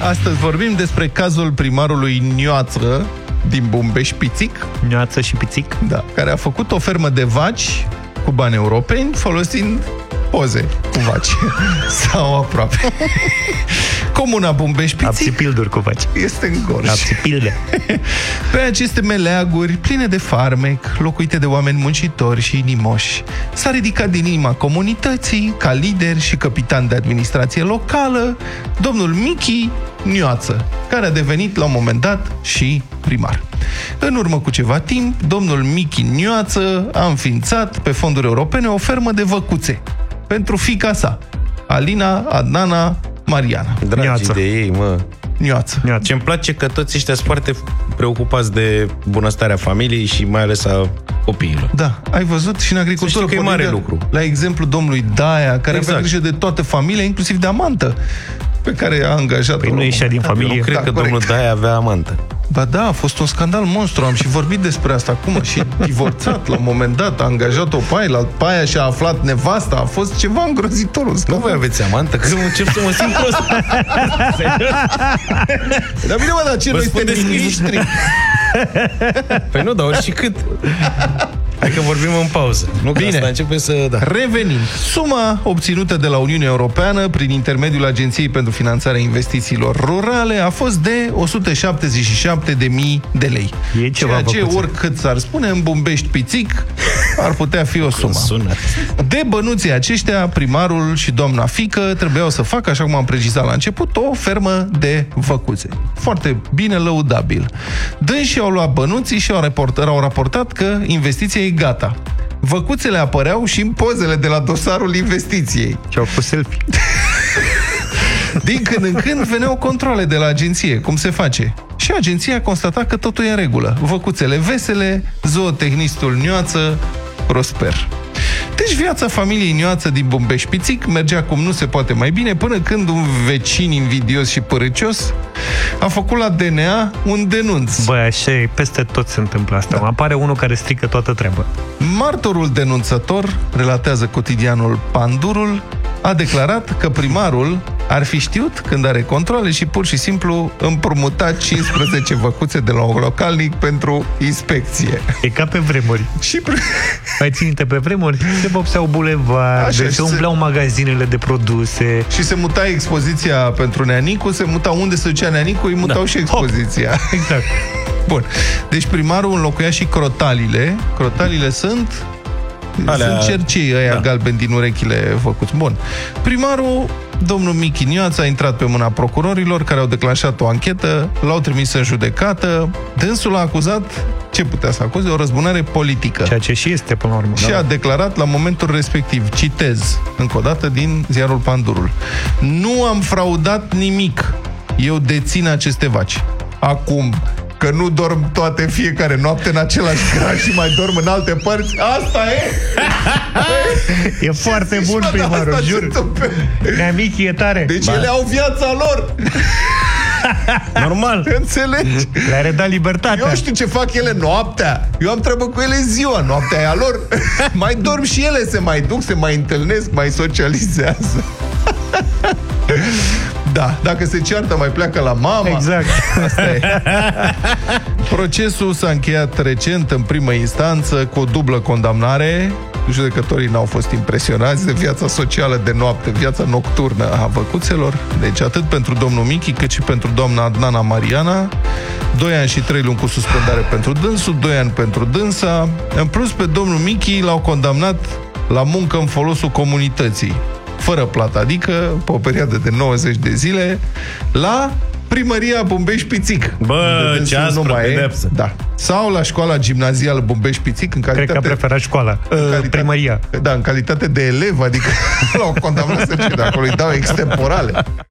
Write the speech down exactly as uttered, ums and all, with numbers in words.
Astăzi vorbim despre cazul primarului Nioață din Bumbeș-Pițic. Nioață și Pițic? Da, care a făcut o fermă de vaci cu bani europeni folosind poze cu vaci. Sau aproape. Comuna Bumbeș-Pițic Apsipilduri cu vaci. este în Gorj. Apsipilde. Pe aceste meleaguri pline de farmec, locuite de oameni muncitori și inimoși, s-a ridicat din inima comunității, ca lider și capitan de administrație locală, domnul Michi Nioață, care a devenit la un moment dat și primar. În urmă cu ceva timp, domnul Michi Nioață a înființat pe fonduri europene o fermă de văcuțe pentru fiica sa, Alina Adnana Mariana. Dragi Nioață. de ei, mă. Nioață. Ce-mi place că toți ăștia sunt foarte preocupați de bunăstarea familiei și mai ales a copiilor. Da, ai văzut și în agricultură. Să știi că e mare pornirea, lucru. La exemplu domnului Daia, care Exact. avea grijă de toată familia, inclusiv de amantă, pe care a angajat-o. Păi nu ieșea din familie. Eu nu cred Da, că corect. domnul Daia avea amantă. Ba da, a fost un scandal monstru, am și vorbit despre asta acum, și divorțat la un moment dat, a angajat-o pe aia, la pe aia și-a aflat nevasta, a fost ceva îngrozitor. Un Nu scandal. voi aveți amantă? Că încep să mă simt prost. Dar bine, mă, dar ce, Vă noi spun suntem deschis. miniștri? Păi nu, dar ori și cât. Hai că vorbim în pauză. Nu, că Bine. asta începe să... Da. Revenind, suma obținută de la Uniunea Europeană prin intermediul Agenției pentru Finanțarea Investițiilor Rurale a fost de o sută șaptezeci și șapte de mii de lei. E ceva Ceea ce, văcuțe. oricât s-ar spune, în Bumbești-Pițic ar putea fi o sumă. Sună. De bănuții aceștia, primarul și doamna fiică trebuiau să facă, așa cum am precizat la început, o fermă de văcuțe. Foarte bine, lăudabil. Dânsii au luat bănuții și au raportat, au raportat că investiția e gata. Văcuțele apăreau și în pozele de la dosarul investiției. Ce-au pus selfie. Din când în când veneau controle de la agenție, cum se face. Și agenția a constatat că totul e în regulă. Văcuțele vesele, zootehnistul Nioață prosper. Deci viața familiei Nioață din Bumbeș-Pițic mergea cum nu se poate mai bine, până când un vecin invidios și părâcios a făcut la D N A un denunț. Băi, așa e, peste tot se întâmplă asta. Da. Apare unul care strică toată treaba. Martorul denunțător, relatează cotidianul Pandurul, a declarat că primarul ar fi știut când are controle și pur și simplu împrumuta cincisprezece văcuțe de la un localnic pentru inspecție. E ca pe vremuri. Și pre... Mai ții minte, pe vremuri se vopseau bulevarde, Așa, se și umpleau se- magazinele de produse. și se muta expoziția pentru Neanicu, se muta unde se ducea Neanicu, îi mutau Da. și expoziția. Exact. Bun. Deci primarul înlocuia și crotalile. Crotalile sunt... Alea- Sunt cercei ăia da. galbeni din urechile făcuți. Bun. Primarul, domnul Michi Nioață, a intrat pe mâna procurorilor care au declanșat o anchetă, l-au trimis în judecată. Dânsul a acuzat, ce putea să acuze? O răzbunare politică. Ceea ce și este până la urmă. Și Da. a declarat la momentul respectiv, citez, încă o dată din ziarul Pandurul: nu am fraudat nimic. Eu dețin aceste vaci. Acum, că nu dorm toate fiecare noapte în același graj și mai dorm în alte părți, asta e? E foarte Zici, bun mă, dar primarul, asta ce jur. întâmplă? Neamichi e tare. Deci ele au viața lor. Normal. Înțelegi? Le-a dat libertatea. Eu știu ce fac ele noaptea. Eu am treabă cu ele ziua. Noaptea e a lor. Mai dorm și ele, se mai duc, se mai întâlnesc, mai socializează. Da, dacă se ceartă, mai pleacă la mama. Exact. Asta e. Procesul s-a încheiat recent în primă instanță cu o dublă condamnare. Judecătorii n-au fost impresionați de viața socială de noapte, viața nocturnă a văcuțelor. Deci atât pentru domnul Michi, cât și pentru doamna Adnana Mariana. Doi ani și trei luni cu suspendare pentru dânsul, doi ani pentru dânsa. În plus, pe domnul Michi l-au condamnat la muncă în folosul comunității, fără plată, adică pe o perioadă de nouăzeci de zile, la primăria Bumbeș-Pițic. Bă, Unde ce dânsul aspră nu mai e. pedeapsă. Da. Sau la școala gimnazială Bumbeș-Pițic, în Cred calitate... că a preferat școala. în calitate- Primăria. Da, în calitate de elev, adică l-au condamnat să ce de acolo, îi dau extemporale.